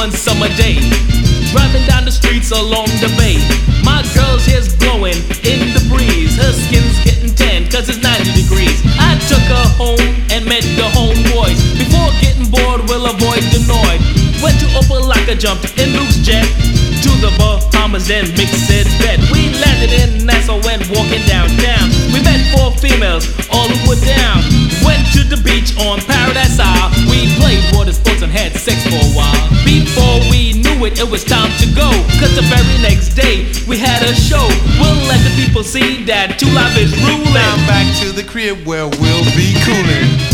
one summer day, driving down the streets along the bay. My girl's hair's blowing in the breeze. Her skin's getting tan cause it's 90 degrees. I took her home and met the homeboys. Before getting bored, we'll avoid the noise. Went to Opelika, jumped in Luke's jet to the Bahamas and mixed it bed. We landed in Nassau, went walking downtown. We met 4 females, all who were down. Went to the beach on Paradise Isle. We played water sports and had sex for a while. Before we knew it, it was time to go, cause the very next day we had a show. We'll let the people see that 2 Live is ruling. Now back to the crib where we'll be cooling.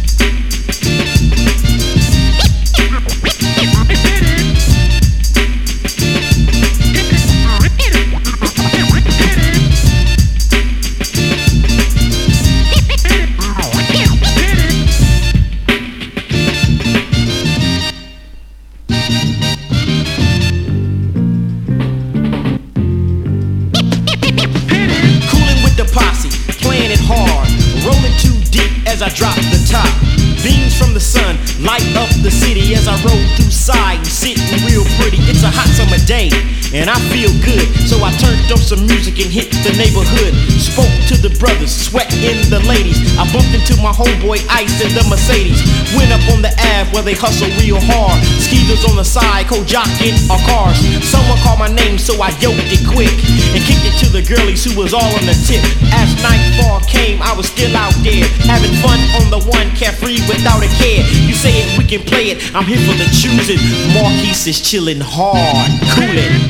As I drop the top, beams from the sun light up the city as I roll through side and sitting real pretty. It's a hot summer day and I feel good, so I turned on some music and hit the neighborhood. Spoke to the brothers, sweating the ladies. I bumped into my homeboy Ice in the Mercedes. Went up on the Ave where they hustle real hard. Skeezers on the side, co-jocking our cars. Someone called my name, so I yoked it quick and kicked it to the girlies who was all on the tip. As nightfall came, I was still out there having fun on the one, carefree without a care. You say it, we can play it, I'm here for the choosing. Marquise is chilling hard, coolin'.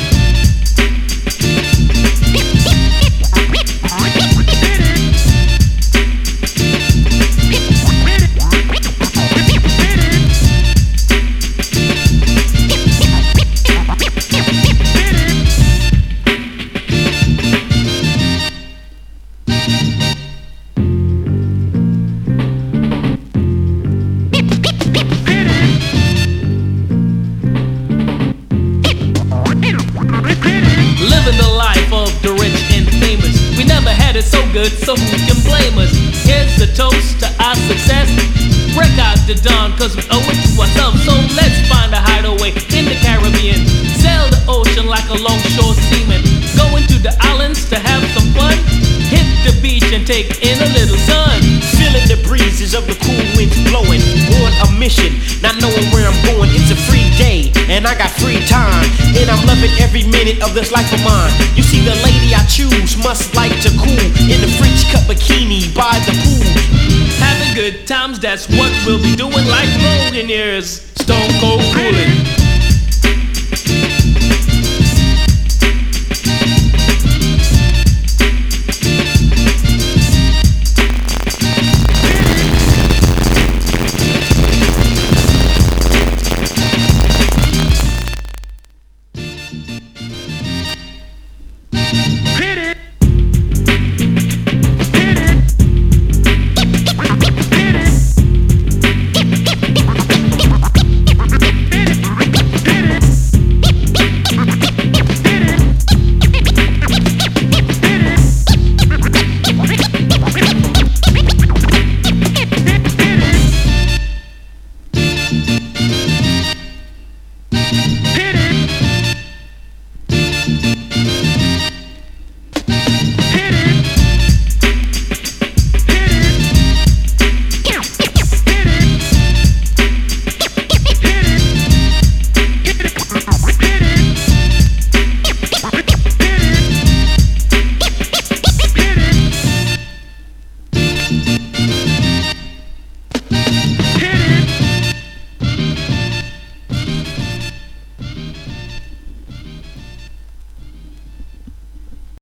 So good, so who can blame us? Here's a toast to our success. Break out the dawn, cause we owe it to ourselves. So let's find a hideaway in the Caribbean. Sail the ocean like a longshore seaman. Going to the islands to have some fun. Hit the beach and take in a little sun. Feeling the breezes of the cool winds blowing. On a mission, not knowing where I'm going. It's a free day, and I got free time. And I'm loving every minute of this life of mine. You see, the lady I choose must like to cool in the French cut bikini by the pool. Having good times, that's what we'll be doing like Logan years. Stone Cold Coolin'.